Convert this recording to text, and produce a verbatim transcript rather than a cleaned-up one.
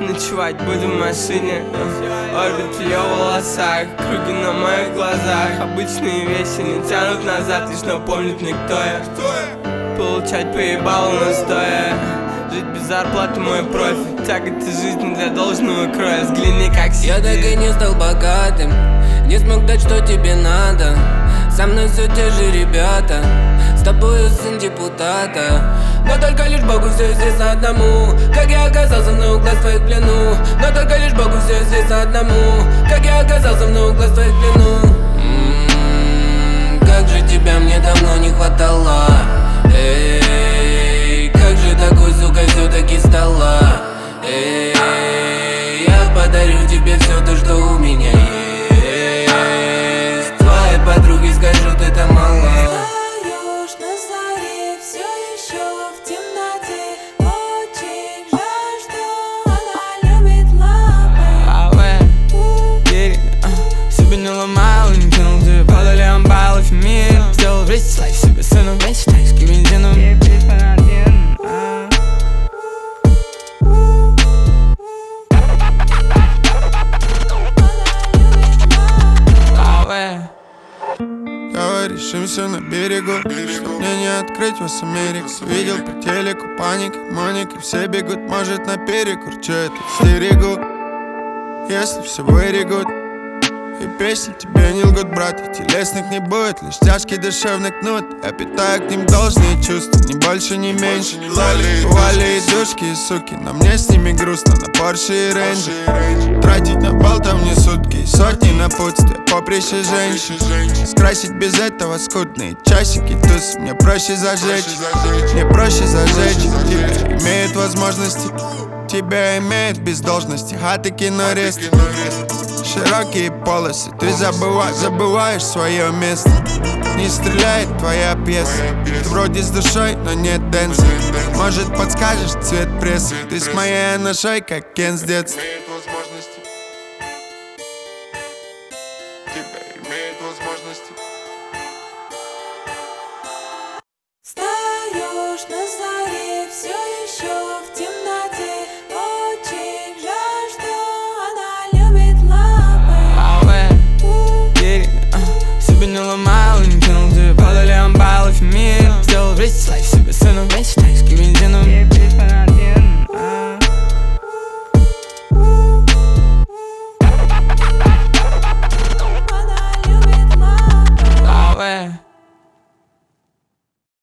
Ночевать буду в машине, орбит в ее волосах, круги на моих глазах. Обычные вещи не тянут назад, лишь напомнят мне, кто я. Получать поебало настоя, жить без зарплаты мой профиль. Тяготы жизни для должного кроя, взгляни как себе. Я так и не стал богатым, не смог дать, что тебе надо. Со мной все те же ребята, с тобою сын депутата. Но только лишь Богу все известно одному, как я оказался в новых глаз твоих плену. Но только лишь Богу все известно одному, как я оказался в новых глаз твоих плену. М-м-м, как же тебя мне давно не хватало. Эй, как же такой, сука, все-таки стала. Эй, я подарю тебе все то, что у меня есть. Твоей подруге скажут, это мало. Встаешь на заре, все еще в темноте. Очень жаль, что она любит лапы. Аве, гири, себе не ломал, не кинул тебе подали амбал эфемер. Сделал весь лайф себе сыном, весь тайский бензином. Давай решимся на берегу, что мне не открыть вас Америку. Видел по телеку паника, Моника, все бегут, может наперекур. Че это стерегу, если все вырегут. И песни тебе не лгут, брат, и телесных не будет, лишь тяжкий душевный кнут. Я питаю к ним должные чувства, ни больше, ни меньше. Вали и душки, и суки, но мне с ними грустно. На Порше и Рейнджи тратить на бал там не сутки, и сотни напутствия, поприще женщин. Скрасить без этого скудные часики, туз. Мне проще зажечь, мне проще зажечь. Тебя имеют возможности, тебя имеют без должности. Хаты, кинорест, широкие полосы, ты забыва, забываешь свое место. Не стреляет твоя пьеса, ты вроде с душой, но нет дэнса. Может подскажешь цвет прессы, ты с моей ношей, как Кен с детства. Встаешь на заре, все еще в темноте. Очень жаль, что она любит лапы. Аве, гири, себе не ломал, не кинул тебе подали амбал эфемер. Сделал весь лайф себе сыном, весь